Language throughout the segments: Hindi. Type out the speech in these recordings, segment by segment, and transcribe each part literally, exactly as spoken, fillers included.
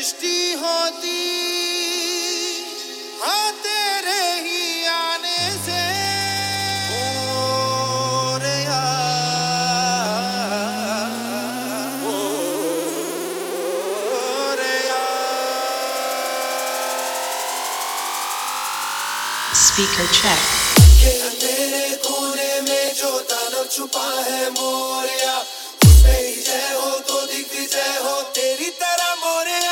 सृष्टि होती, हाँ तेरे ही आने से। ओ रे यार, ओ रे यार। Speaker check. तेरे कोने में जो दानव छुपा है मोरिया, उसमें ही जय हो तो दिग्विजय हो तेरी तरह मोरिया।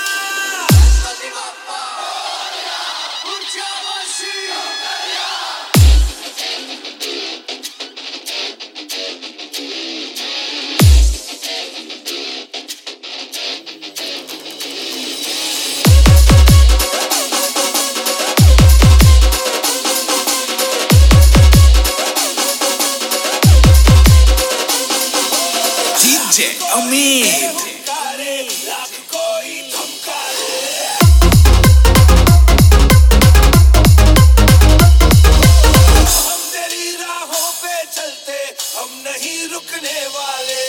अमीर हम तेरी राहों पे चलते, हम नहीं रुकने वाले।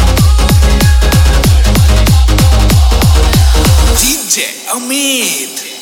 Amin.